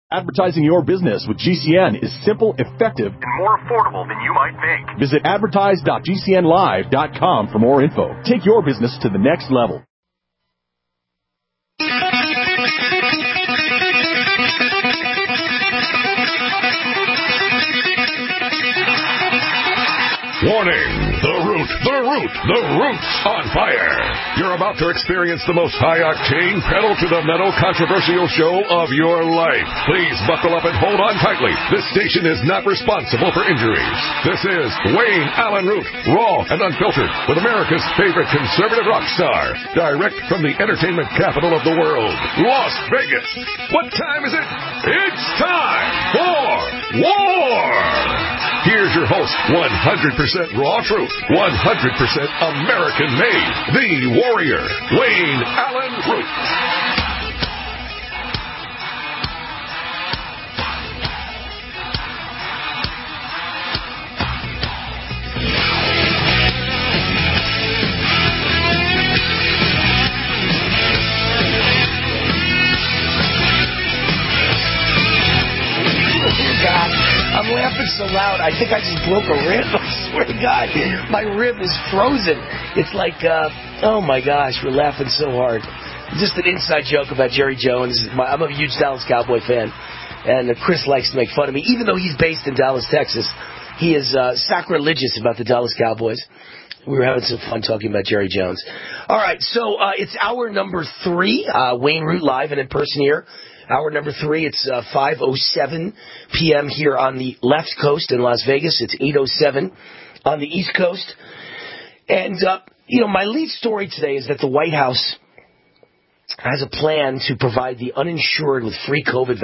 Advertising your business with GCN is simple, effective, and more affordable than you might think. Visit advertise.gcnlive.com for more info. Take your business to the next level. Warning! The root's on fire! You're about to experience the most high-octane, pedal-to-the-metal controversial show of your life. Please buckle up and hold on tightly. This station is not responsible for injuries. This is Wayne Allen Root, raw and unfiltered, with America's favorite conservative rock star, direct from the entertainment capital of the world, Las Vegas. What time is it? It's time for war! Here's your host, 100% raw truth, 100% American made, the warrior, Wayne Allen Root. I'm laughing so loud, I think I just broke a rib. I swear to God, my rib is frozen. It's like, oh my gosh, we're laughing so hard. Just an inside joke about Jerry Jones. I'm a huge Dallas Cowboy fan, and Chris likes to make fun of me. Even though he's based in Dallas, Texas, he is sacrilegious about the Dallas Cowboys. We were having some fun talking about Jerry Jones. All right, so it's hour number 3, Wayne Root live and in person here. Hour number 3, it's 5:07 p.m. here on the left coast in Las Vegas. It's 8:07 on the east coast. And, my lead story today is that the White House has a plan to provide the uninsured with free COVID-19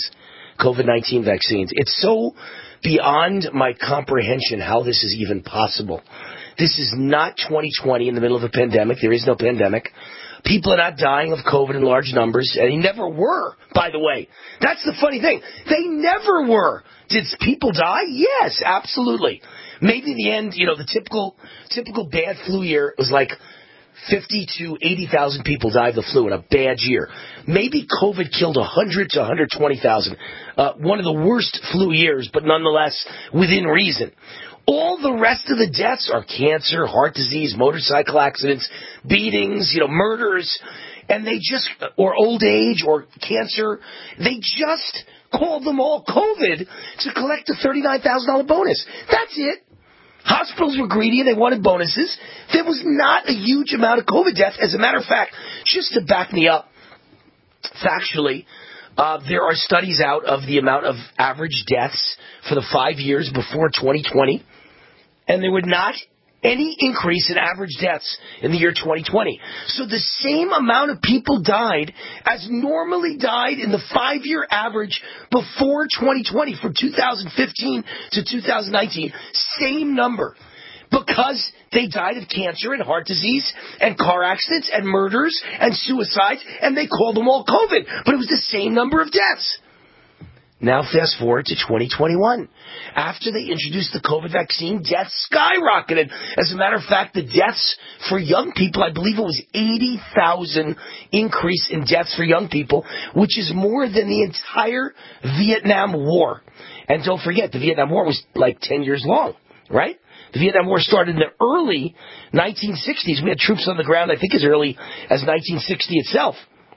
vaccines. It's so beyond my comprehension how this is even possible. This is not 2020 in the middle of a pandemic. There is no pandemic. People are not dying of COVID in large numbers, and they never were, by the way. That's the funny thing. They never were. Did people die? Yes, absolutely. Maybe in the end, the typical bad flu year was like 50 to 80,000 people died of the flu in a bad year. Maybe COVID killed 100 to 120,000. One of the worst flu years, but nonetheless within reason. All the rest of the deaths are cancer, heart disease, motorcycle accidents, beatings, murders, and or old age or cancer. They just called them all COVID to collect a $39,000 bonus. That's it. Hospitals were greedy and they wanted bonuses. There was not a huge amount of COVID deaths. As a matter of fact, just to back me up, factually, there are studies out of the amount of average deaths for the 5 years before 2020, and there were not any increase in average deaths in the year 2020. So the same amount of people died as normally died in the 5-year average before 2020, from 2015 to 2019, same number. Because they died of cancer and heart disease and car accidents and murders and suicides, and they called them all COVID. But it was the same number of deaths. Now fast forward to 2021. After they introduced the COVID vaccine, deaths skyrocketed. As a matter of fact, the deaths for young people, I believe it was 80,000 increase in deaths for young people, which is more than the entire Vietnam War. And don't forget, the Vietnam War was like 10 years long, right? The Vietnam War started in the early 1960s. We had troops on the ground, I think, as early as 1960 itself.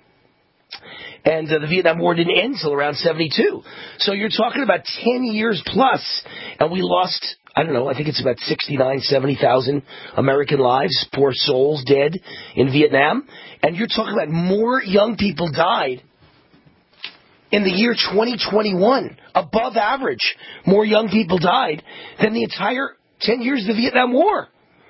And the Vietnam War didn't end until around 72. So you're talking about 10 years plus, and we lost, I think it's about 69, 70,000 American lives, poor souls dead in Vietnam. And you're talking about more young people died in the year 2021, above average. More young people died than the entire 10 years of the Vietnam War.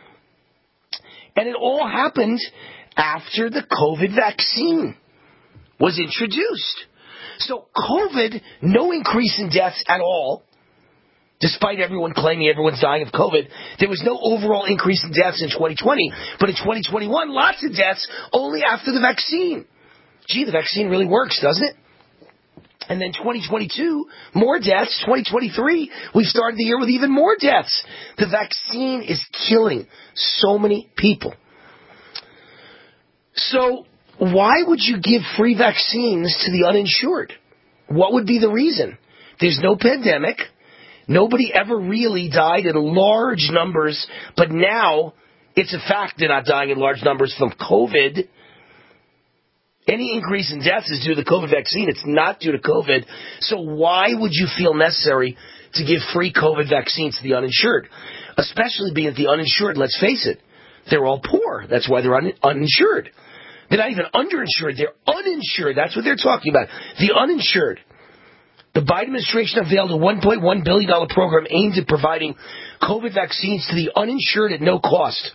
And it all happened after the COVID vaccine was introduced. So COVID, no increase in deaths at all, despite everyone claiming everyone's dying of COVID. There was no overall increase in deaths in 2020, but in 2021, lots of deaths only after the vaccine. Gee, the vaccine really works, doesn't it? And then 2022, more deaths. 2023, we started the year with even more deaths. The vaccine is killing so many people. So why would you give free vaccines to the uninsured? What would be the reason? There's no pandemic. Nobody ever really died in large numbers, but now it's a fact they're not dying in large numbers from COVID. Any increase in deaths is due to the COVID vaccine. It's not due to COVID. So why would you feel necessary to give free COVID vaccines to the uninsured? Especially being the uninsured, let's face it, they're all poor. That's why they're uninsured. They're not even underinsured. They're uninsured. That's what they're talking about. The uninsured. The Biden administration unveiled a $1.1 billion program aimed at providing COVID vaccines to the uninsured at no cost.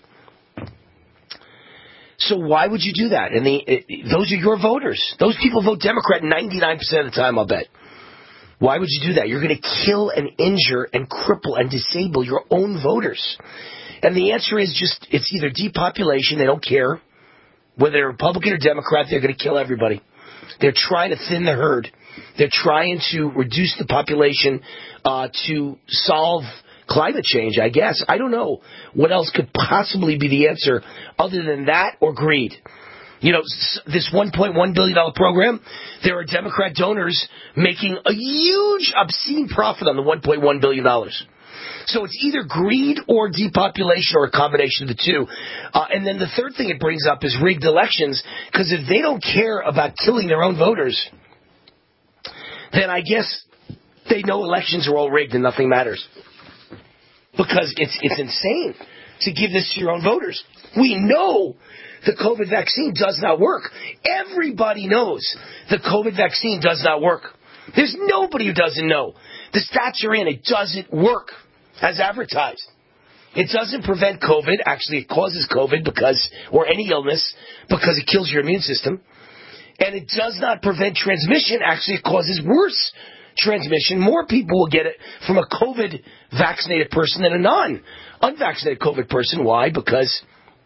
So why would you do that? And those are your voters. Those people vote Democrat 99% of the time, I'll bet. Why would you do that? You're going to kill and injure and cripple and disable your own voters. And the answer is just, it's either depopulation, they don't care. Whether they're Republican or Democrat, they're going to kill everybody. They're trying to thin the herd. They're trying to reduce the population to solve climate change, I guess. I don't know what else could possibly be the answer other than that or greed. You know, this $1.1 billion program, there are Democrat donors making a huge, obscene profit on the $1.1 billion. So it's either greed or depopulation or a combination of the two. And then the third thing it brings up is rigged elections, because if they don't care about killing their own voters, then I guess they know elections are all rigged and nothing matters. Because it's insane to give this to your own voters. We know the COVID vaccine does not work. Everybody knows the COVID vaccine does not work. There's nobody who doesn't know. The stats are in. It doesn't work as advertised. It doesn't prevent COVID. Actually, it causes COVID or any illness because it kills your immune system. And it does not prevent transmission. Actually, it causes worse transmission. More people will get it from a COVID-vaccinated person than a non-unvaccinated COVID person. Why? Because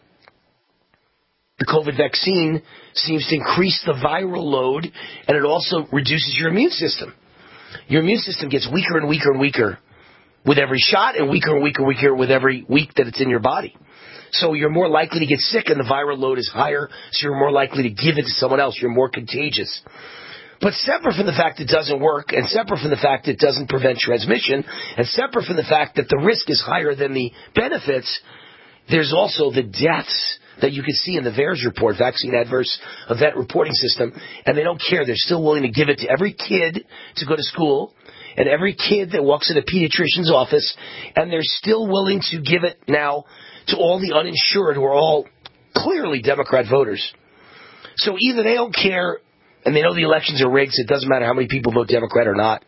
the COVID vaccine seems to increase the viral load, and it also reduces your immune system. Your immune system gets weaker and weaker and weaker with every shot, and weaker and weaker and weaker with every week that it's in your body. So you're more likely to get sick, and the viral load is higher, so you're more likely to give it to someone else. You're more contagious. But separate from the fact it doesn't work, and separate from the fact it doesn't prevent transmission, and separate from the fact that the risk is higher than the benefits, there's also the deaths that you can see in the VAERS report, Vaccine Adverse Event Reporting System, and they don't care. They're still willing to give it to every kid to go to school, and every kid that walks in a pediatrician's office, and they're still willing to give it now to all the uninsured who are all clearly Democrat voters. So either they don't care and they know the elections are rigged, so it doesn't matter how many people vote Democrat or not,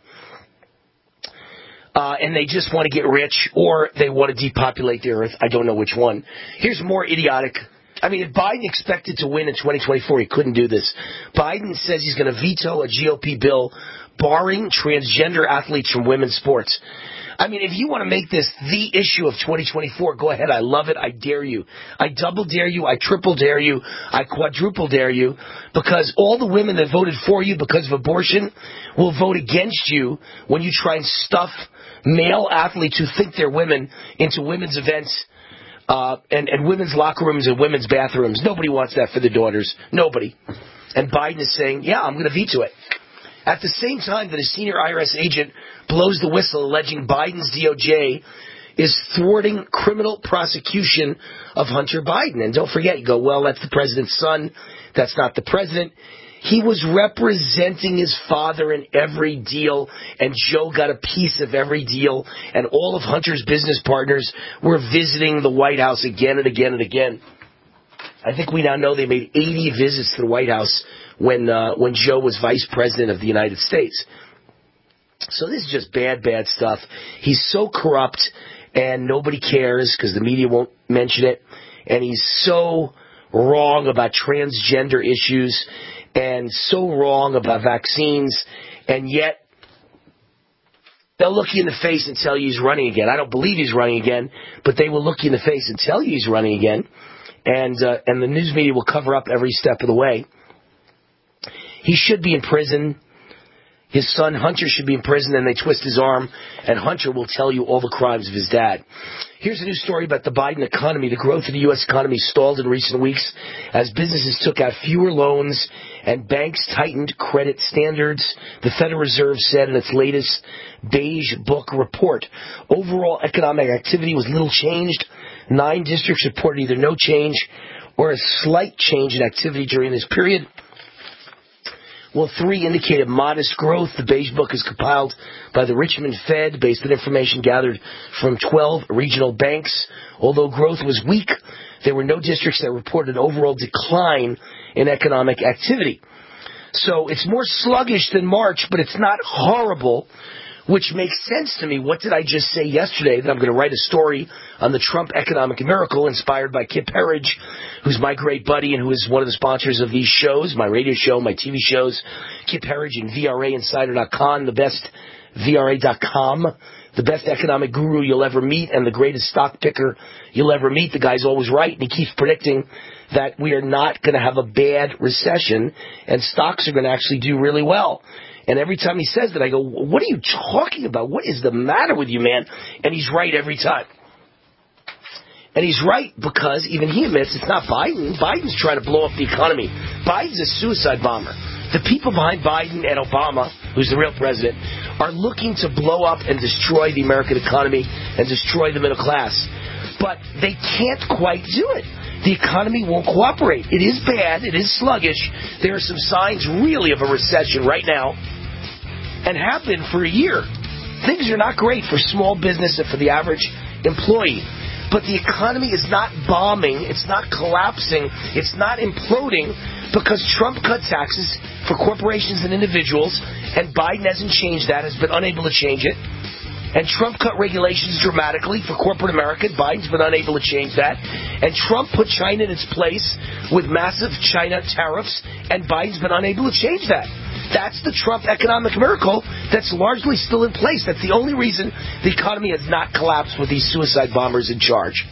and they just want to get rich, or they want to depopulate the earth. I don't know which one. Here's more idiotic. I mean, if Biden expected to win in 2024, he couldn't do this. Biden says he's going to veto a GOP bill barring transgender athletes from women's sports. I mean, if you want to make this the issue of 2024, go ahead. I love it. I dare you. I double dare you. I triple dare you. I quadruple dare you. Because all the women that voted for you because of abortion will vote against you when you try and stuff male athletes who think they're women into women's events and women's locker rooms and women's bathrooms. Nobody wants that for their daughters. Nobody. And Biden is saying, yeah, I'm going to veto it. At the same time that a senior IRS agent blows the whistle alleging Biden's DOJ is thwarting criminal prosecution of Hunter Biden. And don't forget, you go, well, that's the president's son. That's not the president. He was representing his father in every deal, and Joe got a piece of every deal, and all of Hunter's business partners were visiting the White House again and again and again. I think we now know they made 80 visits to the White House when Joe was vice president of the United States. So this is just bad, bad stuff. He's so corrupt, and nobody cares because the media won't mention it. And he's so wrong about transgender issues and so wrong about vaccines. And yet they'll look you in the face and tell you he's running again. I don't believe he's running again, but they will look you in the face and tell you he's running again. And the news media will cover up every step of the way. He should be in prison. his son Hunter should be in prison, and they twist his arm, and Hunter will tell you all the crimes of his dad. Here's a new story about the Biden economy. The growth of the U.S. economy stalled in recent weeks as businesses took out fewer loans and banks tightened credit standards, the Federal Reserve said in its latest Beige Book report. Overall economic activity was little changed. 9 districts reported either no change or a slight change in activity during this period, while 3 indicated modest growth. The Beige Book is compiled by the Richmond Fed based on information gathered from 12 regional banks. Although growth was weak, there were no districts that reported an overall decline in economic activity. So it's more sluggish than March, but it's not horrible, which makes sense to me. What did I just say yesterday? That I'm going to write a story on the Trump economic miracle inspired by Kip Herridge, who's my great buddy and who is one of the sponsors of these shows, my radio show, my TV shows. Kip Herridge and VRAinsider.com, the best VRA.com, the best economic guru you'll ever meet and the greatest stock picker you'll ever meet. The guy's always right, and he keeps predicting that we are not going to have a bad recession and stocks are going to actually do really well. And every time he says that, I go, what are you talking about? What is the matter with you, man? And he's right every time. And he's right because even he admits it's not Biden. Biden's trying to blow up the economy. Biden's a suicide bomber. The people behind Biden and Obama, who's the real president, are looking to blow up and destroy the American economy and destroy the middle class. But they can't quite do it. The economy won't cooperate. It is bad. It is sluggish. There are some signs really of a recession right now and have been for a year. Things are not great for small business and for the average employee. But the economy is not bombing. It's not collapsing. It's not imploding because Trump cut taxes for corporations and individuals, and Biden hasn't changed that, has been unable to change it. And Trump cut regulations dramatically for corporate America. Biden's been unable to change that. And Trump put China in its place with massive China tariffs, and Biden's been unable to change that. That's the Trump economic miracle that's largely still in place. That's the only reason the economy has not collapsed with these suicide bombers in charge.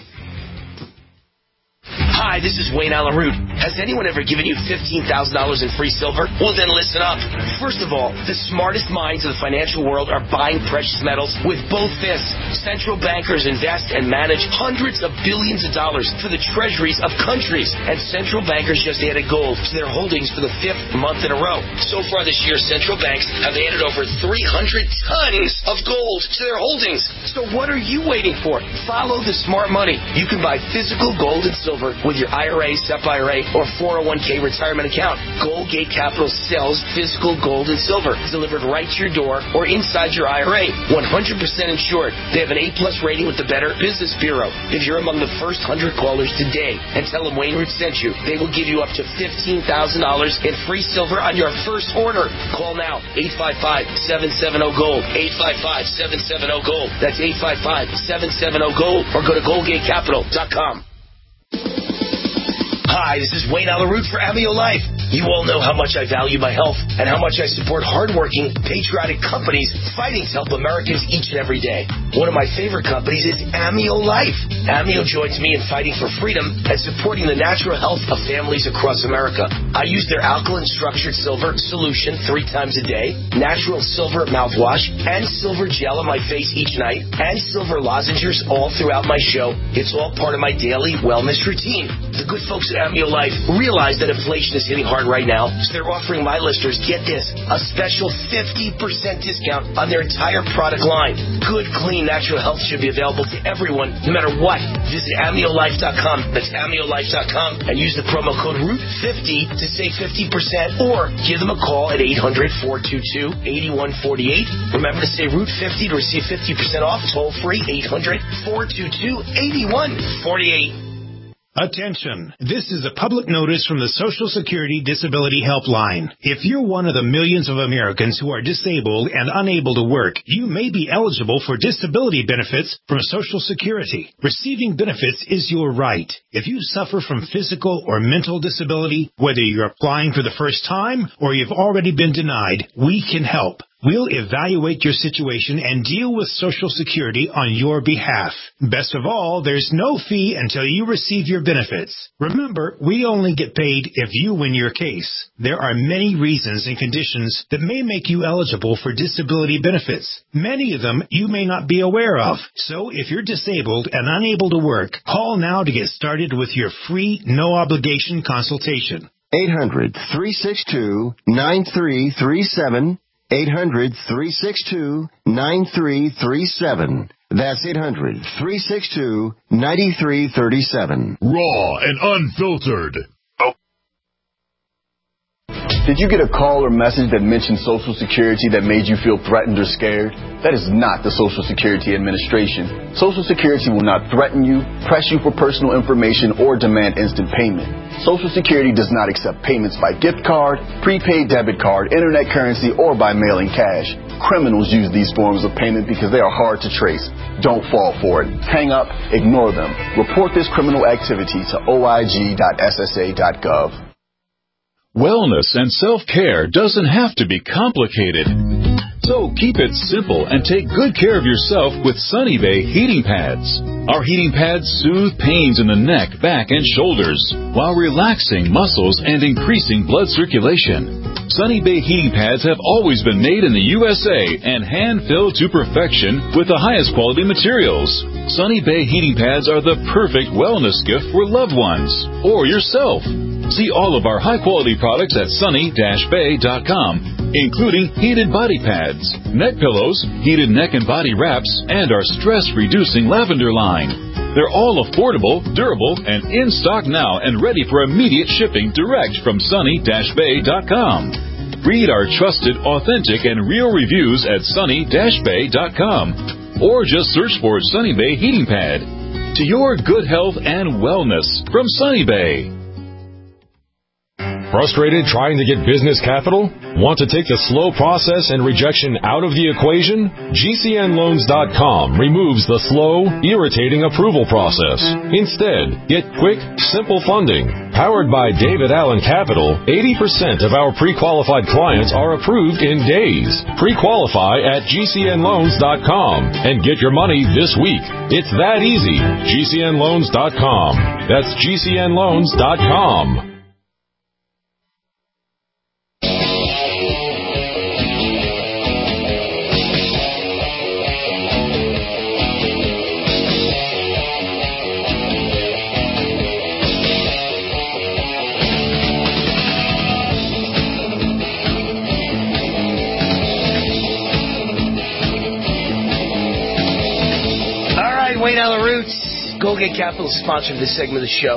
Hi, this is Wayne Allen Root. Has anyone ever given you $15,000 in free silver? Well, then listen up. First of all, the smartest minds of the financial world are buying precious metals with both fists. Central bankers invest and manage hundreds of billions of dollars for the treasuries of countries. And central bankers just added gold to their holdings for the 5th month in a row. So far this year, central banks have added over 300 tons of gold to their holdings. So what are you waiting for? Follow the smart money. You can buy physical gold and silver with your IRA, SEP IRA, or 401k retirement account. Goldgate Capital sells physical gold and silver delivered right to your door or inside your IRA. 100% insured. They have an A+ rating with the Better Business Bureau. If you're among the first 100 callers today and tell them Wayne Root sent you, they will give you up to $15,000 in free silver on your first order. Call now. 855-770-GOLD. 855-770-GOLD. That's 855-770-GOLD. Or go to GoldgateCapital.com. Hi, this is Wayne Allen Root for Amio Life. You all know how much I value my health and how much I support hardworking, patriotic companies fighting to help Americans each and every day. One of my favorite companies is Amio Life. Amio joins me in fighting for freedom and supporting the natural health of families across America. I use their alkaline structured silver solution 3 times a day, natural silver mouthwash, and silver gel on my face each night, and silver lozenges all throughout my show. It's all part of my daily wellness routine. The good folks at Amio Life realize that inflation is hitting hard right now, so they're offering my listeners, get this, a special 50% discount on their entire product line. Good, clean, natural health should be available to everyone, no matter what. Visit AmioLife.com, that's AmioLife.com, and use the promo code ROOT50 to save 50%, or give them a call at 800-422-8148. Remember to say ROOT50 to receive 50% off, toll free, 800-422-8148. Attention. This is a public notice from the Social Security Disability Helpline. If you're one of the millions of Americans who are disabled and unable to work, you may be eligible for disability benefits from Social Security. Receiving benefits is your right. If you suffer from physical or mental disability, whether you're applying for the first time or you've already been denied, we can help. We'll evaluate your situation and deal with Social Security on your behalf. Best of all, there's no fee until you receive your benefits. Remember, we only get paid if you win your case. There are many reasons and conditions that may make you eligible for disability benefits. Many of them you may not be aware of. So if you're disabled and unable to work, call now to get started with your free, no-obligation consultation. 800-362-9337. 800-362-9337. That's 800-362-9337. Raw and unfiltered. Did you get a call or message that mentioned Social Security that made you feel threatened or scared? That is not the Social Security Administration. Social Security will not threaten you, press you for personal information, or demand instant payment. Social Security does not accept payments by gift card, prepaid debit card, internet currency, or by mailing cash. Criminals use these forms of payment because they are hard to trace. Don't fall for it. Hang up, ignore them. Report this criminal activity to oig.ssa.gov. Wellness and self-care doesn't have to be complicated. So keep it simple and take good care of yourself with Sunny Bay heating pads. Our heating pads soothe pains in the neck, back, and shoulders while relaxing muscles and increasing blood circulation. Sunny Bay heating pads have always been made in the USA and hand-filled to perfection with the highest quality materials. Sunny Bay heating pads are the perfect wellness gift for loved ones or yourself. See all of our high-quality products at sunny-bay.com, including heated body pads, neck pillows, heated neck and body wraps, and our stress-reducing lavender line. They're all affordable, durable, and in stock now and ready for immediate shipping direct from sunny-bay.com. Read our trusted, authentic, and real reviews at sunny-bay.com, or just search for Sunny Bay Heating Pad. To your good health and wellness from Sunny Bay. Frustrated trying to get business capital? Want to take the slow process and rejection out of the equation? GCNloans.com removes the slow, irritating approval process. Instead, get quick, simple funding. Powered by David Allen Capital, 80% of our pre-qualified clients are approved in days. Pre-qualify at GCNloans.com and get your money this week. It's that easy. GCNloans.com. That's GCNloans.com. Wayne Allen Roots, Goldgate Capital is sponsoring this segment of the show.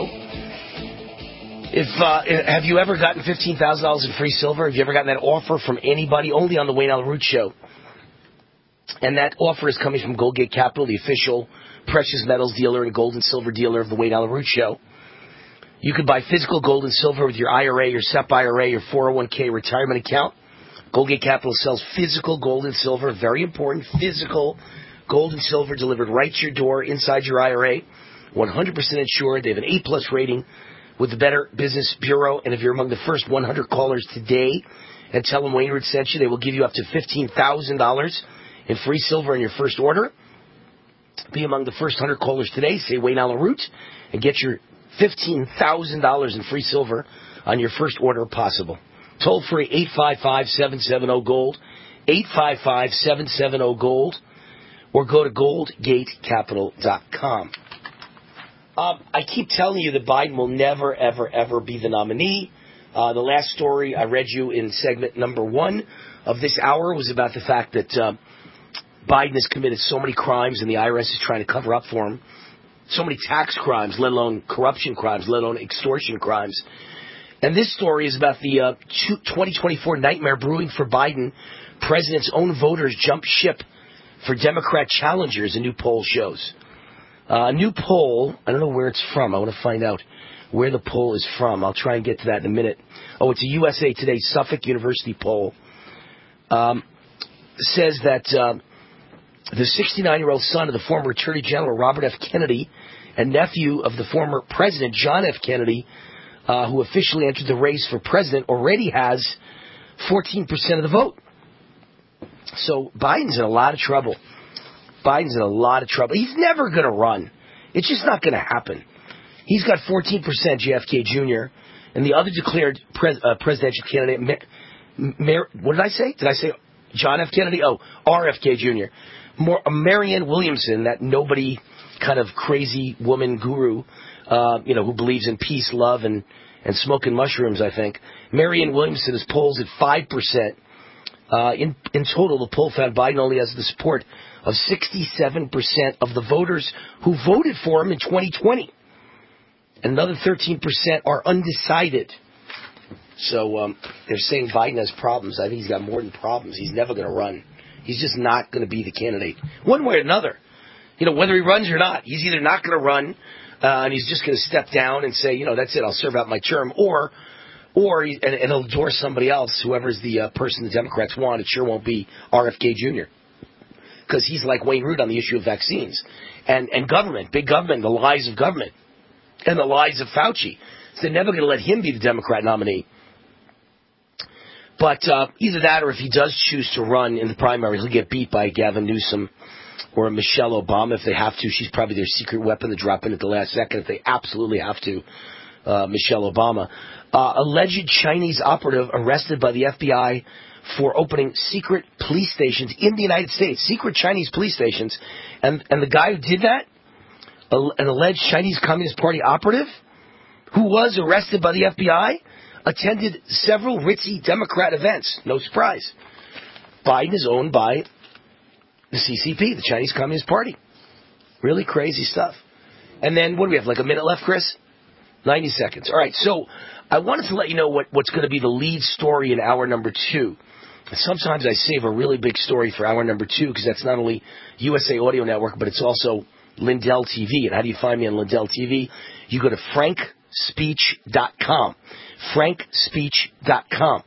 Have you ever gotten $15,000 in free silver? Have you ever gotten that offer from anybody? Only on the Wayne Allen Roots show. And that offer is coming from Goldgate Capital, the official precious metals dealer and gold and silver dealer of the Wayne Allen Roots show. You could buy physical gold and silver with your IRA, your SEP IRA, your 401k retirement account. Goldgate Capital sells physical gold and silver, very important, physical gold and silver delivered right to your door inside your IRA, 100% insured. They have an A+ rating with the Better Business Bureau. And if you're among the first 100 callers today and tell them Wayne Root sent you, they will give you up to $15,000 in free silver in your first order. Be among the first 100 callers today. Say Wayne Allen Root and get your $15,000 in free silver on your first order possible. Toll free 855-770-GOLD, 855-770-GOLD. Or go to goldgatecapital.com. I keep telling you that Biden will never, ever, ever be the nominee. The last story I read you in segment number 1 of this hour was about the fact that Biden has committed so many crimes and the IRS is trying to cover up for him. So many tax crimes, let alone corruption crimes, let alone extortion crimes. And this story is about the 2024 nightmare brewing for Biden. President's own voters jump ship for Democrat challengers, a new poll shows. A new poll, I don't know where it's from. I want to find out where the poll is from. I'll try and get to that in a minute. Oh, it's a USA Today Suffolk University poll. Says that the 69-year-old son of the former Attorney General Robert F. Kennedy and nephew of the former President John F. Kennedy, who officially entered the race for president, already has 14% of the vote. So Biden's in a lot of trouble. He's never going to run. It's just not going to happen. He's got 14%, JFK Jr., and the other declared presidential candidate, what did I say? Did I say John F. Kennedy? Oh, RFK Jr. Marianne Williamson, that nobody kind of crazy woman guru, who believes in peace, love, and smoking mushrooms, I think. Marianne Williamson is polls at 5%. In total, the poll found Biden only has the support of 67% of the voters who voted for him in 2020. And another 13% are undecided. So they're saying Biden has problems. I think he's got more than problems. He's never going to run. He's just not going to be the candidate. One way or another. Whether he runs or not, he's either not going to run and he's just going to step down and say, that's it, I'll serve out my term, or he'll endorse somebody else, whoever's the person the Democrats want. It sure won't be RFK Jr. Because he's like Wayne Root on the issue of vaccines and government, big government, the lies of government and the lies of Fauci. So they're never going to let him be the Democrat nominee. But either that or if he does choose to run in the primary, he'll get beat by Gavin Newsom or Michelle Obama if they have to. She's probably their secret weapon to drop in at the last second if they absolutely have to. Michelle Obama. Alleged Chinese operative arrested by the FBI for opening secret police stations in the United States. Secret Chinese police stations. And the guy who did that, an alleged Chinese Communist Party operative, who was arrested by the FBI, attended several ritzy Democrat events. No surprise. Biden is owned by the CCP, the Chinese Communist Party. Really crazy stuff. And then, what do we have, like a minute left, Chris? 90 seconds. All right, so I wanted to let you know what's going to be the lead story in hour number 2. Sometimes I save a really big story for hour number 2 because that's not only USA Audio Network, but it's also Lindell TV. And how do you find me on Lindell TV? You go to frankspeech.com. frankspeech.com.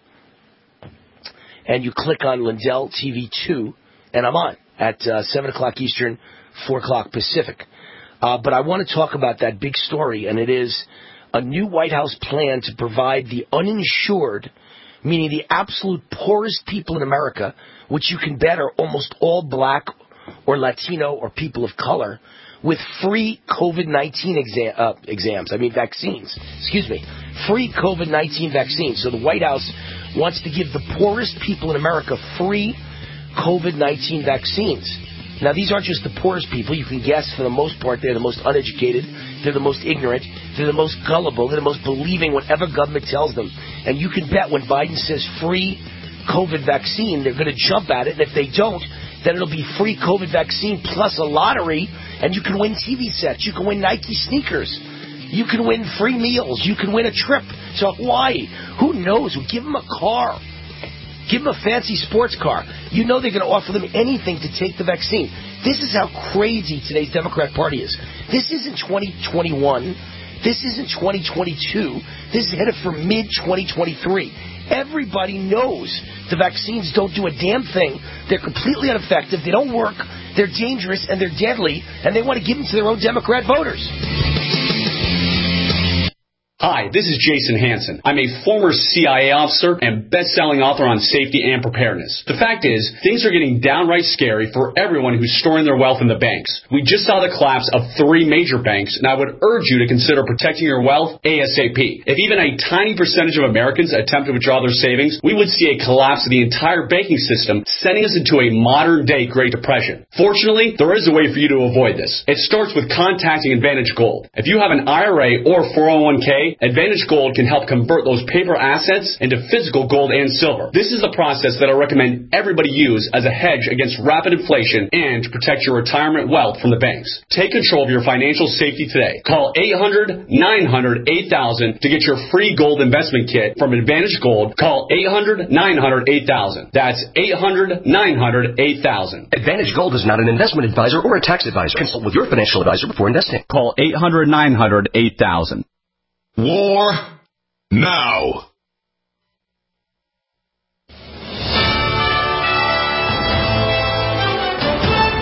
And you click on Lindell TV 2, and I'm on at 7 o'clock Eastern, 4 o'clock Pacific. But I want to talk about that big story, and it is a new White House plan to provide the uninsured, meaning the absolute poorest people in America, which you can bet are almost all black or Latino or people of color, with free COVID-19 vaccines. Free COVID-19 vaccines. So the White House wants to give the poorest people in America free COVID-19 vaccines. Now, these aren't just the poorest people. You can guess, for the most part, they're the most uneducated, they're the most ignorant, they're the most gullible, they're the most believing whatever government tells them. And you can bet when Biden says free COVID vaccine, they're going to jump at it. And if they don't, then it'll be free COVID vaccine plus a lottery, and you can win TV sets, you can win Nike sneakers, you can win free meals, you can win a trip to Hawaii. Who knows? We'll give them a car. Give them a fancy sports car. You know they're going to offer them anything to take the vaccine. This is how crazy today's Democrat Party is. This isn't 2021. This isn't 2022. This is headed for mid-2023. Everybody knows the vaccines don't do a damn thing. They're completely ineffective. They don't work. They're dangerous, and they're deadly, and they want to give them to their own Democrat voters. Hi, this is Jason Hansen. I'm a former CIA officer and best-selling author on safety and preparedness. The fact is, things are getting downright scary for everyone who's storing their wealth in the banks. We just saw the collapse of 3 major banks, and I would urge you to consider protecting your wealth ASAP. If even a tiny percentage of Americans attempt to withdraw their savings, we would see a collapse of the entire banking system, sending us into a modern-day Great Depression. Fortunately, there is a way for you to avoid this. It starts with contacting Advantage Gold. If you have an IRA or 401k, Advantage Gold can help convert those paper assets into physical gold and silver. This is the process that I recommend everybody use as a hedge against rapid inflation and to protect your retirement wealth from the banks. Take control of your financial safety today. Call 800-900-8000 to get your free gold investment kit from Advantage Gold. Call 800-900-8000. That's 800-900-8000. Advantage Gold is not an investment advisor or a tax advisor. Consult with your financial advisor before investing. Call 800-900-8000. War now.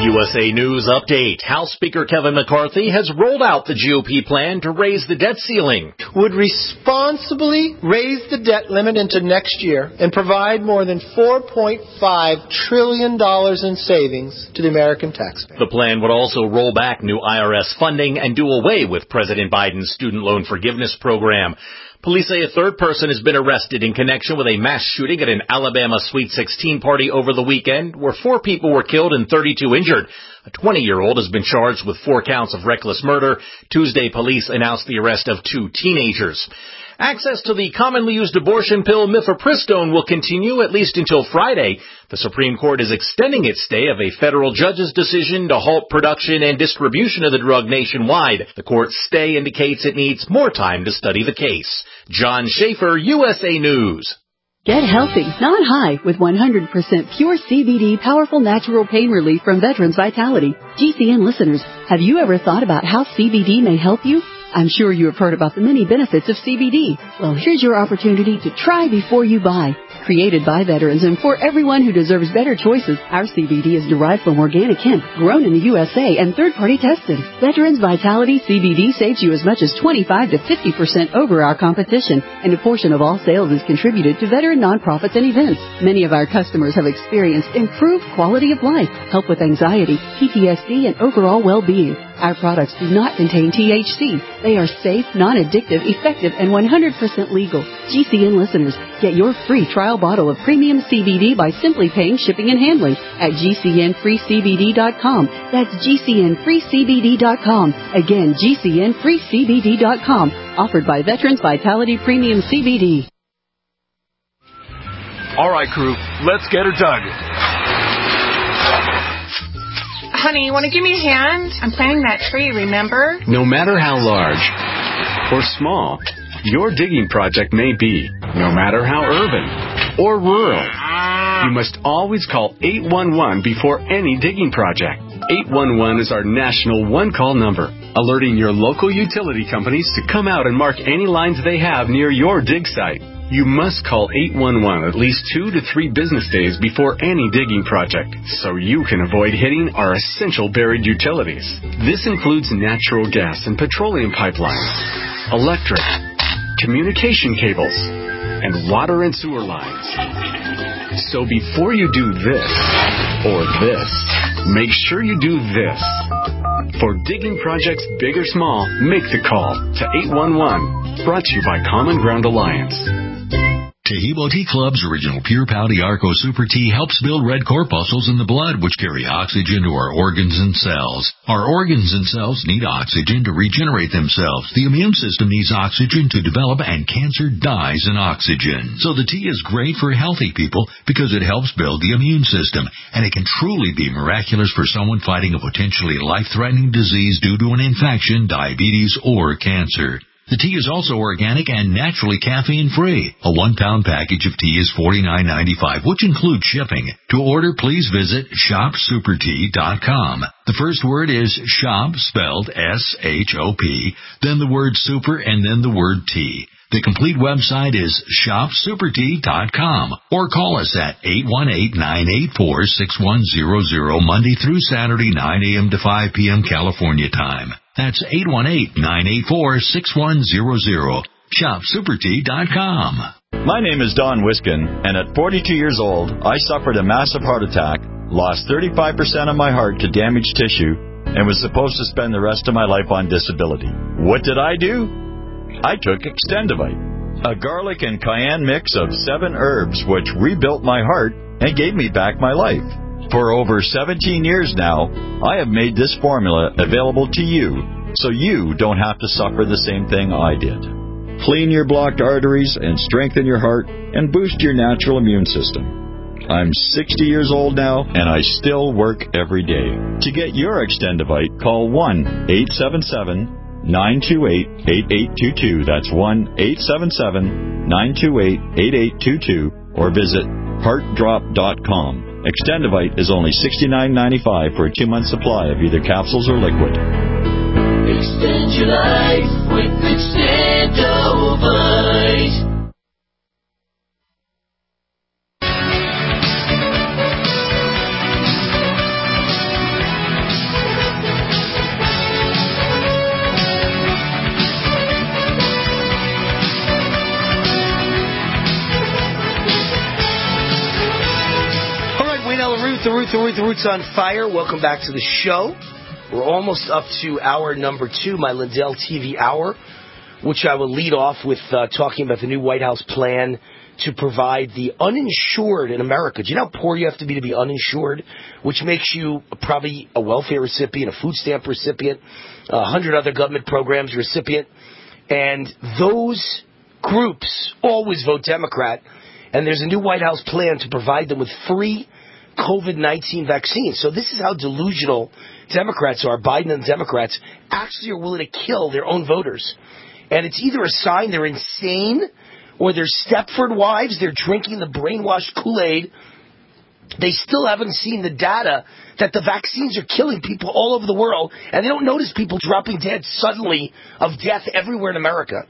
USA News Update. House Speaker Kevin McCarthy has rolled out the GOP plan to raise the debt ceiling. Would responsibly raise the debt limit into next year and provide more than $4.5 trillion in savings to the American taxpayer. The plan would also roll back new IRS funding and do away with President Biden's student loan forgiveness program. Police say a third person has been arrested in connection with a mass shooting at an Alabama Sweet 16 party over the weekend, where 4 people were killed and 32 injured. A 20-year-old has been charged with 4 counts of reckless murder. Tuesday, police announced the arrest of 2 teenagers. Access to the commonly used abortion pill mifepristone will continue at least until Friday. The Supreme Court is extending its stay of a federal judge's decision to halt production and distribution of the drug nationwide. The court's stay indicates it needs more time to study the case. John Schaefer, USA News. Get healthy, not high, with 100% pure CBD powerful natural pain relief from Veterans Vitality. GCN listeners, have you ever thought about how CBD may help you? I'm sure you have heard about the many benefits of CBD. Well, here's your opportunity to try before you buy. Created by veterans and for everyone who deserves better choices, our CBD is derived from organic hemp, grown in the USA and third-party tested. Veterans Vitality CBD saves you as much as 25 to 50% over our competition, and a portion of all sales is contributed to veteran nonprofits and events. Many of our customers have experienced improved quality of life, help with anxiety, PTSD, and overall well-being. Our products do not contain THC. They are safe, non-addictive, effective, and 100% legal. GCN listeners, get your free trial bottle of premium CBD by simply paying shipping and handling at GCNFreeCBD.com. That's GCNFreeCBD.com. Again, GCNFreeCBD.com. Offered by Veterans Vitality Premium CBD. All right, crew, let's get her dug. Honey, you want to give me a hand? I'm planting that tree, remember? No matter how large or small your digging project may be, no matter how urban or rural, you must always call 811 before any digging project. 811 is our national one-call number, alerting your local utility companies to come out and mark any lines they have near your dig site. You must call 811 at least 2 to 3 business days before any digging project, so you can avoid hitting our essential buried utilities. This includes natural gas and petroleum pipelines, electric, communication cables, and water and sewer lines. So before you do this or this, make sure you do this. For digging projects big or small, make the call to 811. Brought to you by Common Ground Alliance. Taheebo Tea Club's original Pure Pouty Arco Super Tea helps build red corpuscles in the blood, which carry oxygen to our organs and cells. Our organs and cells need oxygen to regenerate themselves. The immune system needs oxygen to develop, and cancer dies in oxygen. So the tea is great for healthy people because it helps build the immune system, and it can truly be miraculous for someone fighting a potentially life-threatening disease due to an infection, diabetes, or cancer. The tea is also organic and naturally caffeine-free. A 1-pound package of tea is $49.95, which includes shipping. To order, please visit shopsupertea.com. The first word is shop, spelled S-H-O-P, then the word super, and then the word tea. The complete website is shopsupertea.com, or call us at 818-984-6100 Monday through Saturday, 9 a.m. to 5 p.m. California time. That's 818-984-6100. ShopSuperTea.com. My name is Don Wiskin, and at 42 years old, I suffered a massive heart attack, lost 35% of my heart to damaged tissue, and was supposed to spend the rest of my life on disability. What did I do? I took Extendivite, a garlic and cayenne mix of 7 herbs which rebuilt my heart and gave me back my life. For over 17 years now, I have made this formula available to you, so you don't have to suffer the same thing I did. Clean your blocked arteries and strengthen your heart and boost your natural immune system. I'm 60 years old now, and I still work every day. To get your Extendivite, call 1-877-928-8822. That's 1-877-928-8822, or visit heartdrop.com. Extendivite is only $69.95 for a 2-month supply of either capsules or liquid. Extend your life with Extendivite. The Root's on fire. Welcome back to the show. We're almost up to hour number 2, my Lindell TV hour, which I will lead off with talking about the new White House plan to provide the uninsured in America. Do you know how poor you have to be uninsured? Which makes you probably a welfare recipient, a food stamp recipient, 100 other government programs recipient. And those groups always vote Democrat. And there's a new White House plan to provide them with free COVID-19 vaccines. So this is how delusional Democrats are. Biden and Democrats actually are willing to kill their own voters. And it's either a sign they're insane or they're Stepford wives. They're drinking the brainwashed Kool-Aid. They still haven't seen the data that the vaccines are killing people all over the world. And they don't notice people dropping dead suddenly of death everywhere in America.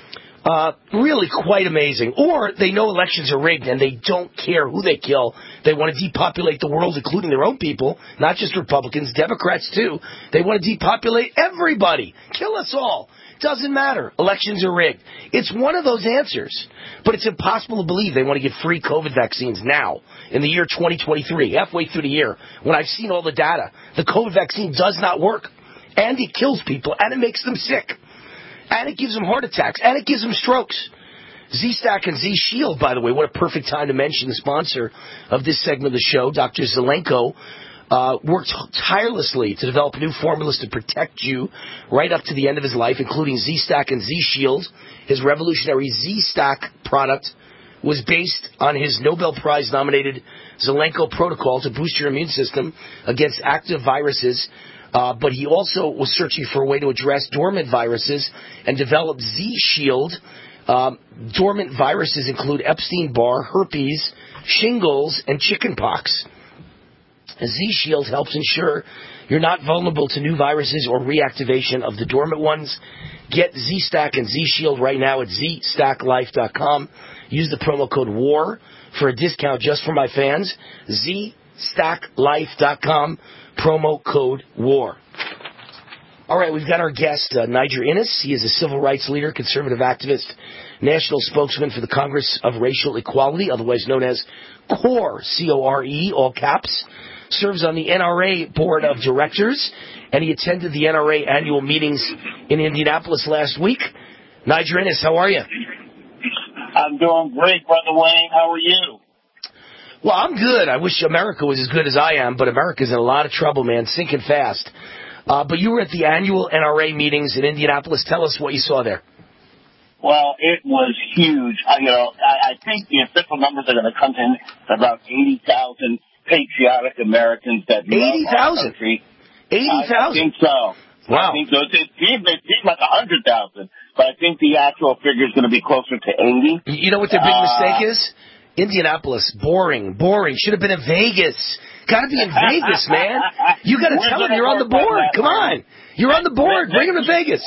Really quite amazing. Or they know elections are rigged and they don't care who they kill. They want to depopulate the world, including their own people, not just Republicans, Democrats too. They want to depopulate everybody. Kill us all. Doesn't matter. Elections are rigged. It's one of those answers. But it's impossible to believe they want to give free COVID vaccines now, in the year 2023, halfway through the year, when I've seen all the data. The COVID vaccine does not work. And it kills people, and it makes them sick. And it gives them heart attacks, and it gives them strokes. Z-Stack and Z-Shield, by the way, what a perfect time to mention the sponsor of this segment of the show, Dr. Zelenko, worked tirelessly to develop new formulas to protect you right up to the end of his life, including Z-Stack and Z-Shield. His revolutionary Z-Stack product was based on his Nobel Prize-nominated Zelenko protocol to boost your immune system against active viruses. But he also was searching for a way to address dormant viruses and developed Z-Shield. Dormant viruses include Epstein-Barr, herpes, shingles, and chickenpox. Z-Shield helps ensure you're not vulnerable to new viruses or reactivation of the dormant ones. Get Z-Stack and Z-Shield right now at ZStackLife.com. Use the promo code WAR for a discount just for my fans. ZStackLife.com. Promo code WAR. All right, we've got our guest, Niger Innis. He is a civil rights leader, conservative activist, national spokesman for the Congress of Racial Equality, otherwise known as CORE, C-O-R-E, all caps. Serves on the NRA Board of Directors, and he attended the NRA annual meetings in Indianapolis last week. Niger Innis, how are you? I'm doing great, Brother Wayne. How are you? Well, I'm good. I wish America was as good as I am, but America's in a lot of trouble, man, sinking fast. But you were at the annual NRA meetings in Indianapolis. Tell us what you saw there. Well, it was huge. I think the official numbers are going to come in at about 80,000 patriotic Americans that love our country. 80,000? I think so. Wow. I think so. It seems like 100,000, but I think the actual figure is going to be closer to 80. You know what their big mistake is? Indianapolis, boring. Should have been in Vegas. Got to be in Vegas, man. You got to tell them you're on the board. Come on. You're on the board. Bring them to Vegas.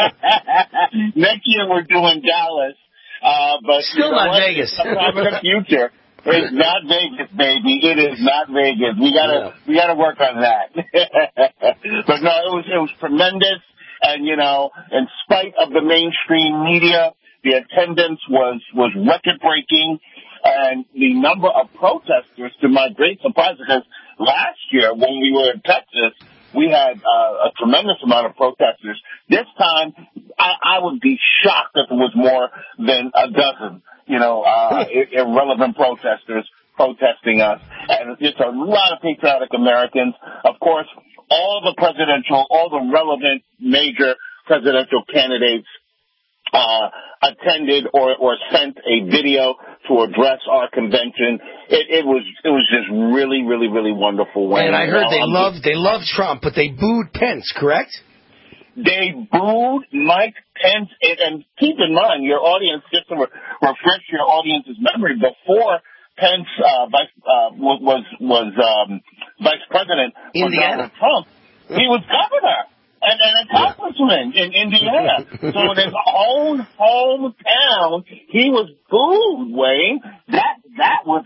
Next year we're doing Dallas. But still not Vegas. Sometime in the future. It's not Vegas, baby. It is not Vegas. We gotta work on that. But no, it was tremendous. And, in spite of the mainstream media, the attendance was record-breaking. And the number of protesters, to my great surprise, because last year when we were in Texas, we had a tremendous amount of protesters. This time, I would be shocked if it was more than a dozen, irrelevant protesters protesting us. And it's a lot of patriotic Americans. Of course, all the relevant major presidential candidates attended or sent a video to address our convention. It was just really, really, really wonderful. And I heard they love Trump, but they booed Pence, correct? They booed Mike Pence, and keep in mind, your audience, just to refresh your audience's memory, before Pence was vice president for Donald Trump, he was governor. And an congressman in Indiana. So in his own hometown, he was booed, Wayne. That was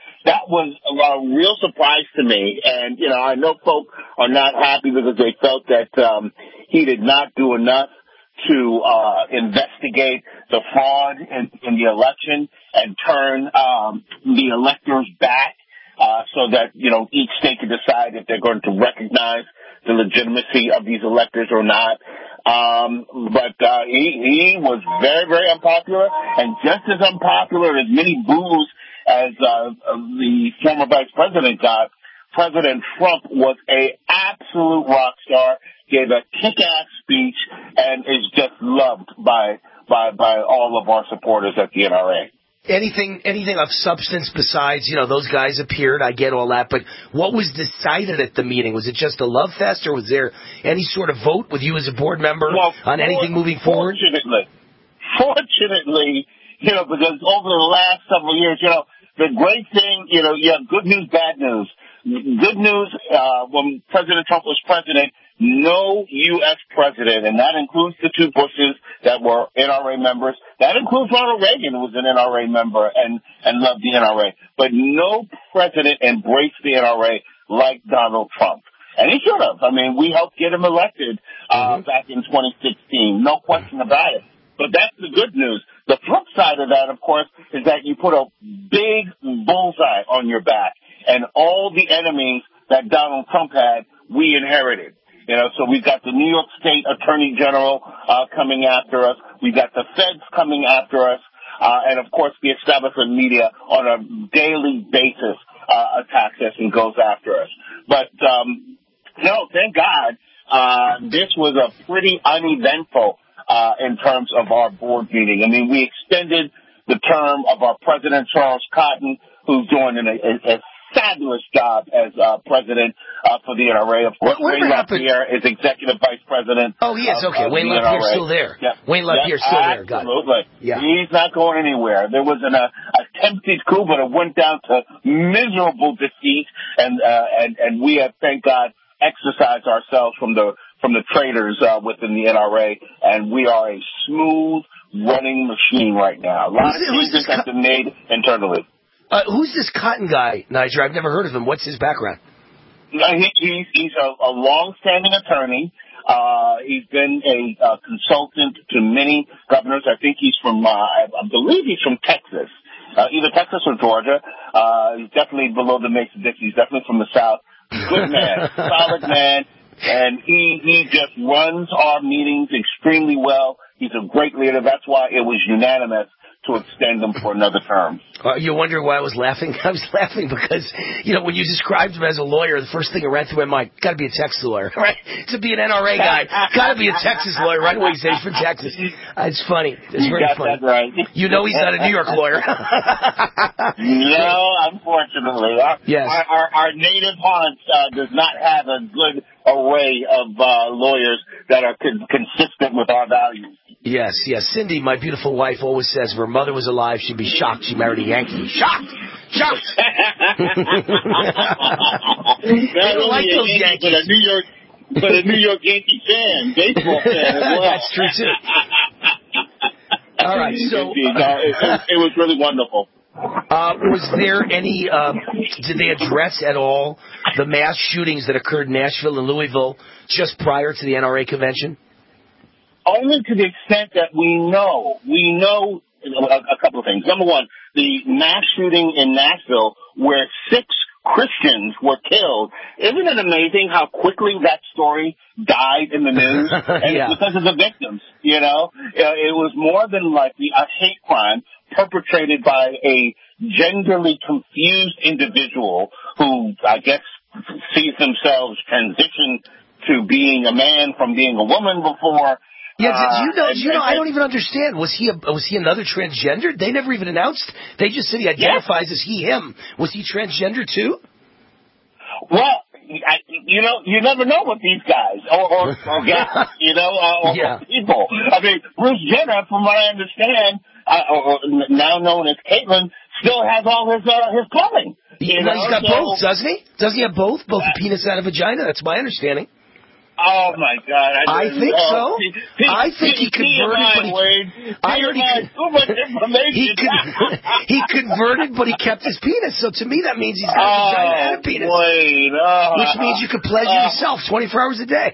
a real surprise to me. And, I know folk are not happy because they felt that he did not do enough to investigate the fraud in the election and turn the electors back so that, each state can decide if they're going to recognize the legitimacy of these electors or not. But he was very, very unpopular, and just as unpopular, as many boos as the former vice president got. President Trump was a absolute rock star, gave a kick-ass speech, and is just loved by all of our supporters at the NRA. Anything of substance besides, those guys appeared, I get all that, but what was decided at the meeting? Was it just a love fest, or was there any sort of vote with you as a board member on anything moving forward? Fortunately, because over the last several years, the great thing, you have good news, bad news. Good news, when President Trump was president, no U.S. president, and that includes the two Bushes that were NRA members. That includes Ronald Reagan, who was an NRA member and loved the NRA. But no president embraced the NRA like Donald Trump. And he should have. I mean, we helped get him elected back in 2016. No question about it. But that's the good news. The flip side of that, of course, is that you put a big bullseye on your back. And all the enemies that Donald Trump had, we inherited. So we've got the New York State Attorney General coming after us. We've got the feds coming after us. And, of course, the establishment media on a daily basis attacks us and goes after us. But, thank God this was a pretty uneventful in terms of our board meeting. I mean, we extended the term of our president, Charles Cotton, who's doing a fabulous job as president for the NRA. Of course, Wayne LaPierre is executive vice president. Oh, he is. Okay, Wayne LaPierre's still there. Yeah. Wayne LaPierre's still there. Got it. Absolutely. Yeah. He's not going anywhere. There was an attempted coup, but it went down to miserable defeat, and we have, thank God, exercised ourselves from the traitors within the NRA, and we are a smooth running machine right now. A lot of changes have been made internally. Who's this Cotton guy, Niger? I've never heard of him. What's his background? He's a long-standing attorney. He's been a consultant to many governors. I think he's from, I believe he's from Texas, either Texas or Georgia. He's definitely below the Mason-Dixon. He's definitely from the South. Good man, solid man, and he just runs our meetings extremely well. He's a great leader. That's why it was unanimous to extend them for another term. You wonder why I was laughing? I was laughing because, when you described him as a lawyer, the first thing that ran through my mind, got to be a Texas lawyer, right? To be an NRA guy, got to be a Texas lawyer. Right away, he said he's from Texas. It's funny. It's very funny. That right. He's not a New York lawyer. No, unfortunately. Our native haunt does not have a good array of lawyers that are consistent with our values. Yes. Cindy, my beautiful wife, always says if her mother was alive, she'd be shocked she married a Yankee. Shocked! They don't like those Yankees. But a New York Yankee fan, baseball fan as well. That's true, too. All right, so... it was really wonderful. Was there any, did they address at all the mass shootings that occurred in Nashville and Louisville just prior to the NRA convention? Only to the extent that we know a couple of things. Number one, the mass shooting in Nashville where 6 Christians were killed. Isn't it amazing how quickly that story died in the news? And it's because of the victims, It was more than likely a hate crime perpetrated by a genderly confused individual who, I guess, sees themselves transition to being a man from being a woman before. Yeah, I don't even understand. Was he another transgender? They never even announced. They just said he identifies as he, him. Was he transgender too? Well, you never know with these guys or guys, or people. I mean, Bruce Jenner, from what I understand, now known as Caitlyn, still has all his plumbing. He's got both, doesn't he? Does he have both? Both a penis and a vagina? That's my understanding. Oh my God! I think so. I think he converted, but too much information. He converted, but he kept his penis. So to me, that means he's got a vagina and a penis. Which means you can pleasure yourself 24 hours a day.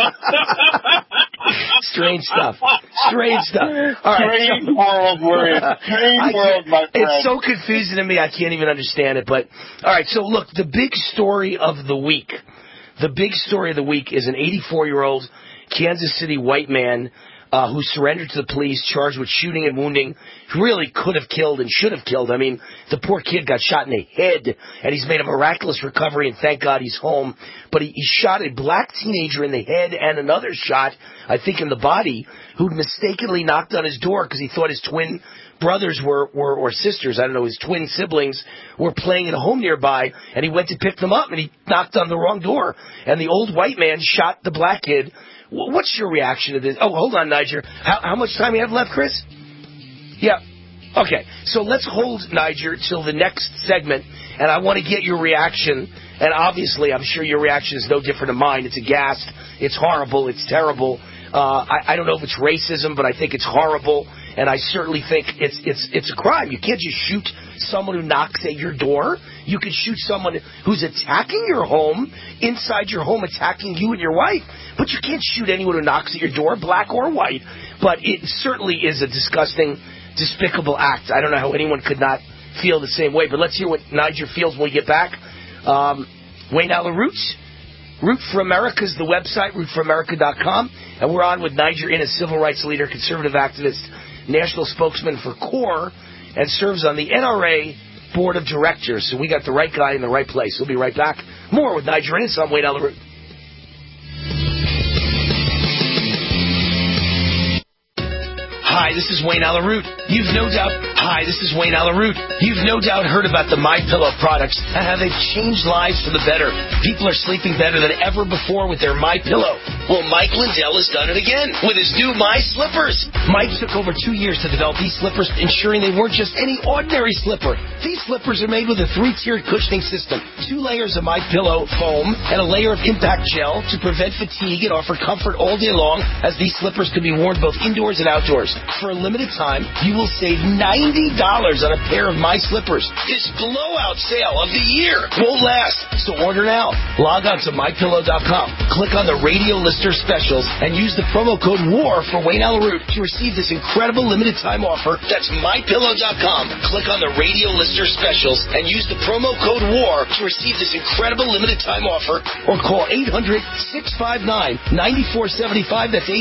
Strange stuff. All right. Strange world we're in. Strange world, my friend. It's so confusing to me. I can't even understand it. But all right. So look, the big story of the week. The big story of the week is an 84-year-old Kansas City white man who surrendered to the police, charged with shooting and wounding, who really could have killed and should have killed. I mean, the poor kid got shot in the head, and he's made a miraculous recovery, and thank God he's home. But he shot a black teenager in the head and another shot, I think, in the body, who mistakenly knocked on his door because he thought his twin brothers or sisters, I don't know, his twin siblings were playing at a home nearby, and he went to pick them up, and he knocked on the wrong door. And the old white man shot the black kid. What's your reaction to this? Oh, hold on, Niger. How much time you have left, Chris? Yeah. Okay. So let's hold, Niger, till the next segment, and I want to get your reaction. And obviously, I'm sure your reaction is no different than mine. It's aghast. It's horrible. It's terrible. I don't know if it's racism, but I think it's horrible. And I certainly think it's a crime. You can't just shoot someone who knocks at your door. You can shoot someone who's attacking your home, inside your home, attacking you and your wife. But you can't shoot anyone who knocks at your door, black or white. But it certainly is a disgusting, despicable act. I don't know how anyone could not feel the same way. But let's hear what Niger feels when we get back. Wayne Allyn Root. Root for America is the website, rootforamerica.com. And we're on with Niger Innis, civil rights leader, conservative activist, national spokesman for CORE, and serves on the NRA Board of Directors. So we got the right guy in the right place. We'll be right back. More with Niger Innis on Wayne Allyn Root. Hi, this is Wayne Allyn Root. You've no doubt heard about the MyPillow products and how they've changed lives for the better. People are sleeping better than ever before with their MyPillow. Well, Mike Lindell has done it again with his new My Slippers. Mike took over 2 years to develop these slippers, ensuring they weren't just any ordinary slipper. These slippers are made with a 3-tiered cushioning system, 2 layers of MyPillow foam, and a layer of impact gel to prevent fatigue and offer comfort all day long, as these slippers can be worn both indoors and outdoors. For a limited time, you will save $90 on a pair of My Slippers. This blowout sale of the year won't last, so order now. Log on to MyPillow.com, click on the radio lister specials, and use the promo code WAR for Wayne Allyn Root to receive this incredible limited time offer. That's MyPillow.com. Click on the radio lister specials and use the promo code WAR to receive this incredible limited time offer, or call 800-659-9475. That's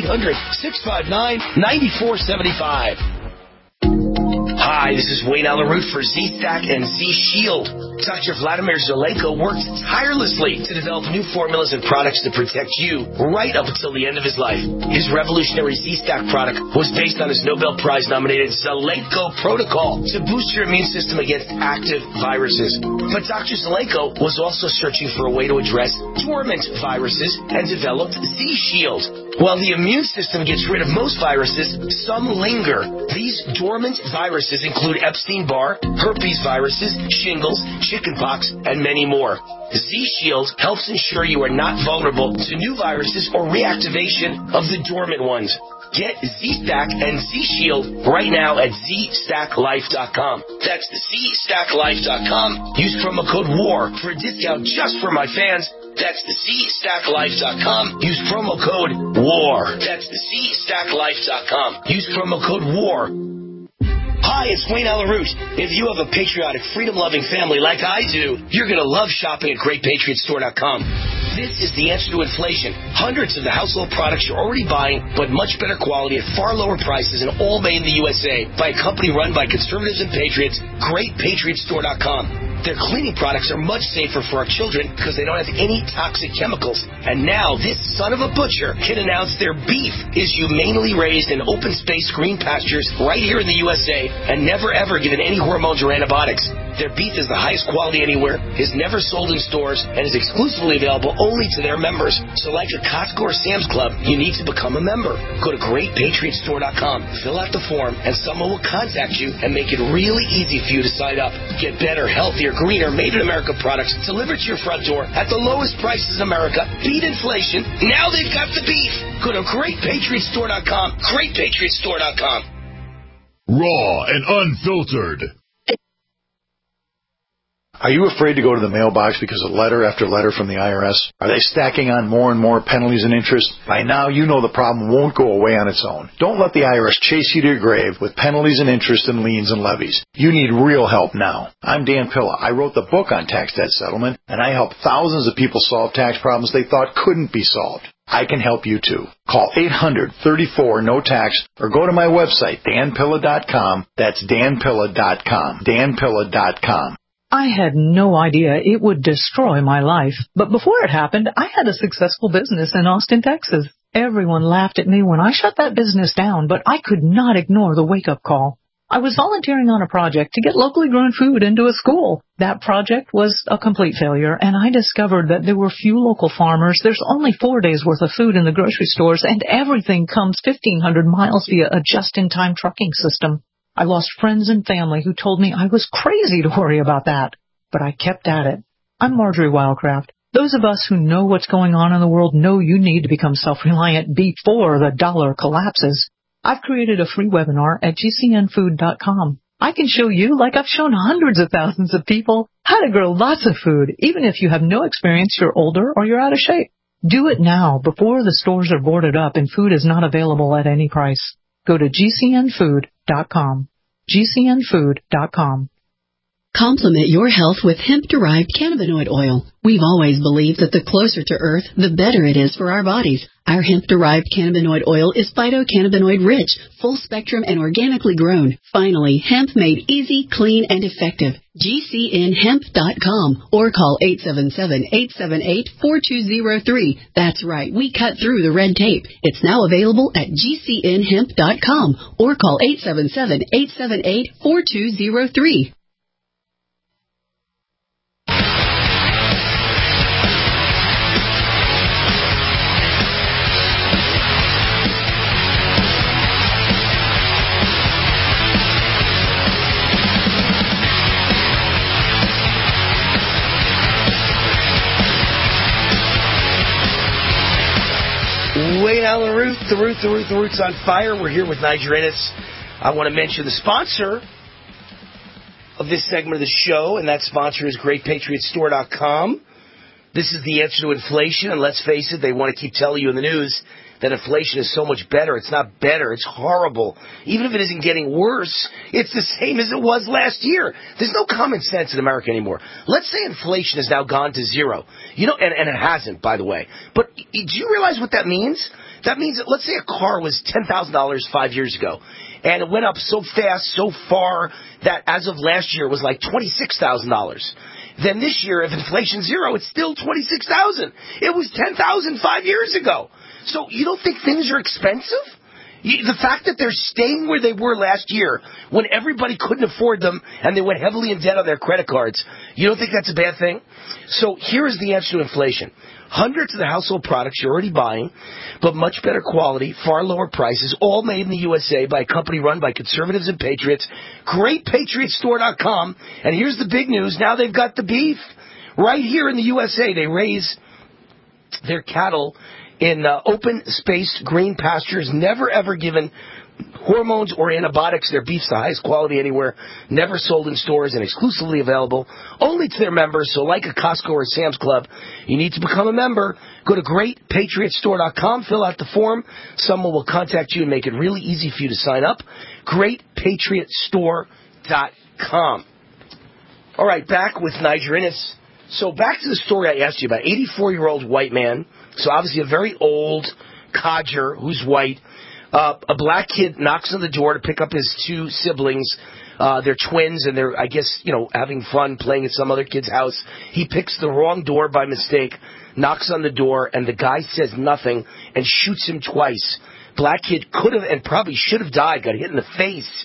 800-659-9475. Hi, this is Wayne Allyn Root for Z-Stack and Z-Shield. Dr. Vladimir Zelenko worked tirelessly to develop new formulas and products to protect you right up until the end of his life. His revolutionary Z-Stack product was based on his Nobel Prize-nominated Zelenko protocol to boost your immune system against active viruses. But Dr. Zelenko was also searching for a way to address dormant viruses and developed Z-Shield. While the immune system gets rid of most viruses, some linger. These dormant viruses include Epstein-Barr, herpes viruses, shingles, chickenpox, and many more. Z-Shield helps ensure you are not vulnerable to new viruses or reactivation of the dormant ones. Get Z-Stack and Z-Shield right now at ZStackLife.com. That's ZStackLife.com. Use promo code WAR for a discount just for my fans. That's ZStackLife.com. Use promo code WAR. That's ZStackLife.com. Use promo code WAR. Hi, it's Wayne Allyn Root. If you have a patriotic, freedom-loving family like I do, you're going to love shopping at GreatPatriotStore.com. This is the answer to inflation. Hundreds of the household products you're already buying, but much better quality at far lower prices, and all made in the USA by a company run by conservatives and patriots, GreatPatriotStore.com. Their cleaning products are much safer for our children because they don't have any toxic chemicals. And now this son of a butcher can announce their beef is humanely raised in open space green pastures right here in the USA and never ever given any hormones or antibiotics. Their beef is the highest quality anywhere, is never sold in stores, and is exclusively available only to their members. So like a Costco or Sam's Club, you need to become a member. Go to GreatPatriotStore.com, fill out the form, and someone will contact you and make it really easy for you to sign up. Get better, healthier, greener, made-in-America products delivered to your front door at the lowest prices in America. Beat inflation. Now they've got the beef. Go to GreatPatriotStore.com, GreatPatriotStore.com. Raw and unfiltered. Are you afraid to go to the mailbox because of letter after letter from the IRS? Are they stacking on more and more penalties and interest? By now, you know the problem won't go away on its own. Don't let the IRS chase you to your grave with penalties and interest and liens and levies. You need real help now. I'm Dan Pilla. I wrote the book on tax debt settlement, and I help thousands of people solve tax problems they thought couldn't be solved. I can help you too. Call 800-34-NO-TAX or go to my website, danpilla.com. That's danpilla.com. danpilla.com. I had no idea it would destroy my life. But before it happened, I had a successful business in Austin, Texas. Everyone laughed at me when I shut that business down, but I could not ignore the wake-up call. I was volunteering on a project to get locally grown food into a school. That project was a complete failure, and I discovered that there were few local farmers. There's only 4 days' worth of food in the grocery stores, and everything comes 1,500 miles via a just-in-time trucking system. I lost friends and family who told me I was crazy to worry about that, but I kept at it. I'm Marjorie Wildcraft. Those of us who know what's going on in the world know you need to become self-reliant before the dollar collapses. I've created a free webinar at gcnfood.com. I can show you, like I've shown hundreds of thousands of people, how to grow lots of food, even if you have no experience, you're older, or you're out of shape. Do it now, before the stores are boarded up and food is not available at any price. Go to gcnfood.com. gcnfood.com. Complement your health with hemp-derived cannabinoid oil. We've always believed that the closer to Earth, the better it is for our bodies. Our hemp-derived cannabinoid oil is phytocannabinoid-rich, full-spectrum, and organically grown. Finally, hemp made easy, clean, and effective. GCNhemp.com or call 877-878-4203. That's right, we cut through the red tape. It's now available at GCNhemp.com or call 877-878-4203. Way down the root's on fire. We're here with Niger Innis. I want to mention the sponsor of this segment of the show, and that sponsor is GreatPatriotStore.com. This is the answer to inflation, and let's face it, they want to keep telling you in the news that inflation is so much better. It's not better. It's horrible. Even if it isn't getting worse, it's the same as it was last year. There's no common sense in America anymore. Let's say inflation has now gone to zero. You know, and it hasn't, by the way. But do you realize what that means? That means that, let's say a car was $10,000 5 years ago, and it went up so fast, so far, that as of last year it was like $26,000. Then this year, if inflation's zero, it's still $26,000. It was $10,000 5 years ago. So you don't think things are expensive? The fact that they're staying where they were last year when everybody couldn't afford them and they went heavily in debt on their credit cards, you don't think that's a bad thing? So here is the answer to inflation. Hundreds of the household products you're already buying, but much better quality, far lower prices, all made in the USA by a company run by conservatives and patriots. GreatPatriotStore.com. And here's the big news. Now they've got the beef. Right here in the USA, they raise their cattle in open-spaced green pastures, never ever given hormones or antibiotics. Their beef's the highest quality anywhere, never sold in stores, and exclusively available only to their members. So like a Costco or Sam's Club, you need to become a member. Go to GreatPatriotStore.com, fill out the form. Someone will contact you and make it really easy for you to sign up. GreatPatriotStore.com. All right, back with Niger Innis. So back to the story I asked you about. 84-year-old white man, so obviously a very old codger who's white. A black kid knocks on the door to pick up his two siblings. They're twins, and they're, I guess, having fun playing at some other kid's house. He picks the wrong door by mistake, knocks on the door, and the guy says nothing and shoots him twice. Black kid could have and probably should have died, got hit in the face.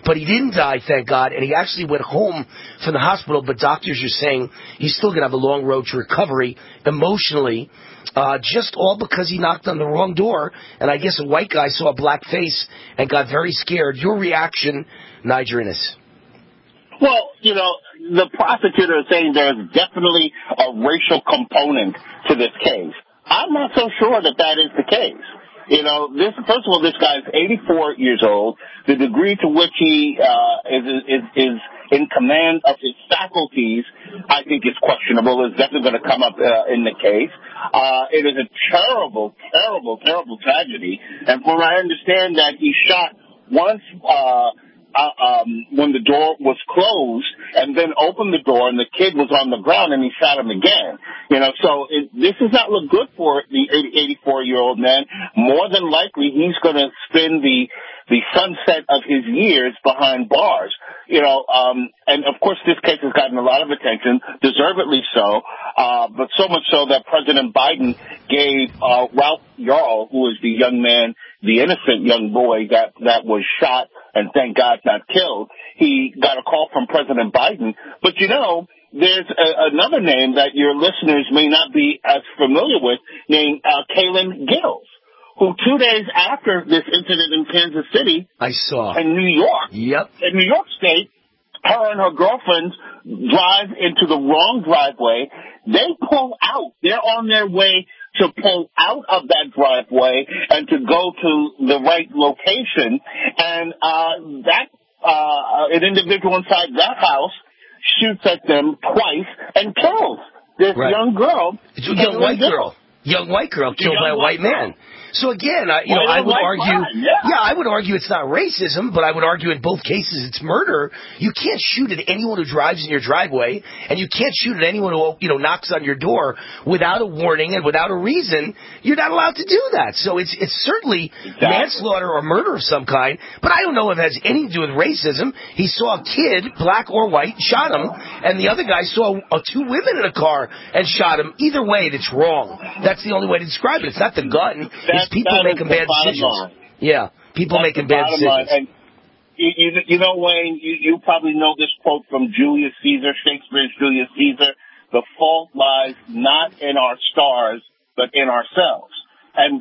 But he didn't die, thank God, and he actually went home from the hospital, but doctors are saying he's still going to have a long road to recovery emotionally, just all because he knocked on the wrong door, and I guess a white guy saw a black face and got very scared. Your reaction, Niger Innes? Well, the prosecutor is saying there's definitely a racial component to this case. I'm not so sure that is the case. First of all, this guy's 84 years old. The degree to which he is in command of his faculties, I think is questionable. It's definitely going to come up in the case. It is a terrible, terrible, terrible tragedy. And from what I understand, that he shot once when the door was closed, and then opened the door, and the kid was on the ground, and he shot him again. So this does not look good for the 84-year-old man. More than likely, he's going to spend the sunset of his years behind bars. And of course, this case has gotten a lot of attention, deservedly so, but so much so that President Biden gave Ralph Yarl, who is the young man, the innocent young boy that was shot and thank God not killed, he got a call from President Biden. But there's another name that your listeners may not be as familiar with, named Kaylin Gills, who 2 days after this incident in Kansas City, I saw in New York, in New York State, her and her girlfriend drive into the wrong driveway. They pull out. They're on their way to pull out of that driveway and to go to the right location. And an individual inside that house shoots at them twice and kills this young girl. It's a young white girl killed by a white man. So again, I would argue, I would argue it's not racism, but I would argue in both cases it's murder. You can't shoot at anyone who drives in your driveway, and you can't shoot at anyone who, knocks on your door without a warning and without a reason. You're not allowed to do that. So it's certainly manslaughter or murder of some kind, but I don't know if it has anything to do with racism. He saw a kid, black or white, shot him, and the other guy saw two women in a car and shot him. Either way, it's wrong. That's the only way to describe it. It's not the gun. It's people making bad decisions. Yeah, people making bad decisions. And Wayne, you probably know this quote from Julius Caesar, Shakespeare's Julius Caesar: "The fault lies not in our stars, but in ourselves." And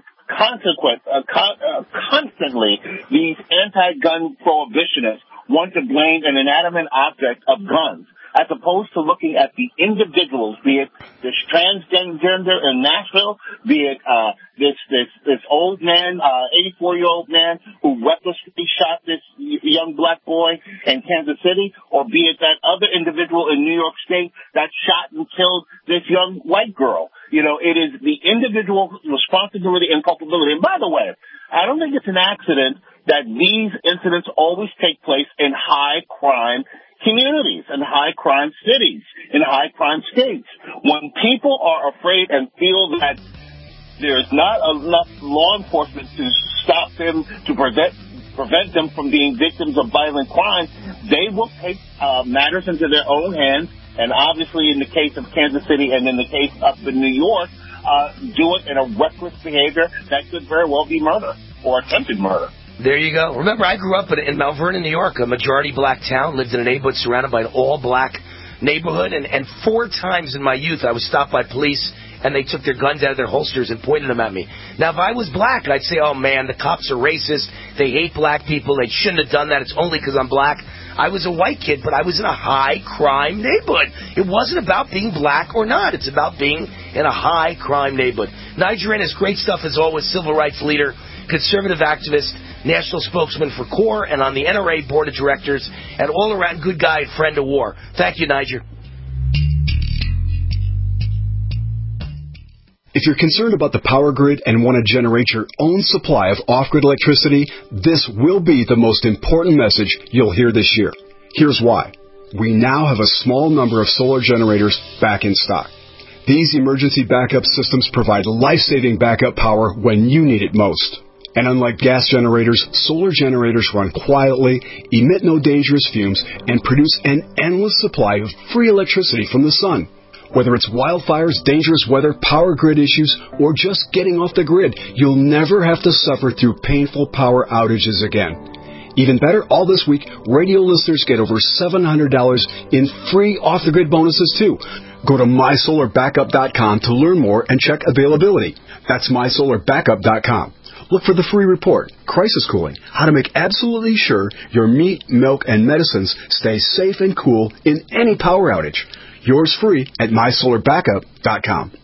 constantly, these anti-gun prohibitionists want to blame an inanimate object of guns, as opposed to looking at the individuals, be it this transgender in Nashville, be it this old man, 84-year-old man who recklessly shot this young black boy in Kansas City, or be it that other individual in New York State that shot and killed this young white girl. It is the individual responsibility and culpability. And by the way, I don't think it's an accident that these incidents always take place in high-crime communities and high-crime cities, in high-crime states. When people are afraid and feel that there's not enough law enforcement to stop them, to prevent them from being victims of violent crime, they will take matters into their own hands, and obviously in the case of Kansas City and in the case up in New York, do it in a reckless behavior that could very well be murder or attempted murder. There you go. Remember, I grew up in Mount Vernon, New York, a majority black town, lived in a neighborhood surrounded by an all-black neighborhood, and 4 times in my youth I was stopped by police, and they took their guns out of their holsters and pointed them at me. Now, if I was black, I'd say, oh, man, the cops are racist, they hate black people, they shouldn't have done that, it's only because I'm black. I was a white kid, but I was in a high-crime neighborhood. It wasn't about being black or not. It's about being in a high-crime neighborhood. Niger Innes, great stuff as always, civil rights leader, conservative activist, national spokesman for CORE, and on the NRA board of directors, and all-around good guy and friend of war. Thank you, Niger. If you're concerned about the power grid and want to generate your own supply of off-grid electricity, this will be the most important message you'll hear this year. Here's why. We now have a small number of solar generators back in stock. These emergency backup systems provide life-saving backup power when you need it most. And unlike gas generators, solar generators run quietly, emit no dangerous fumes, and produce an endless supply of free electricity from the sun. Whether it's wildfires, dangerous weather, power grid issues, or just getting off the grid, you'll never have to suffer through painful power outages again. Even better, all this week, radio listeners get over $700 in free off-the-grid bonuses, too. Go to MySolarBackup.com to learn more and check availability. That's MySolarBackup.com. Look for the free report, Crisis Cooling, how to make absolutely sure your meat, milk, and medicines stay safe and cool in any power outage. Yours free at MySolarBackup.com.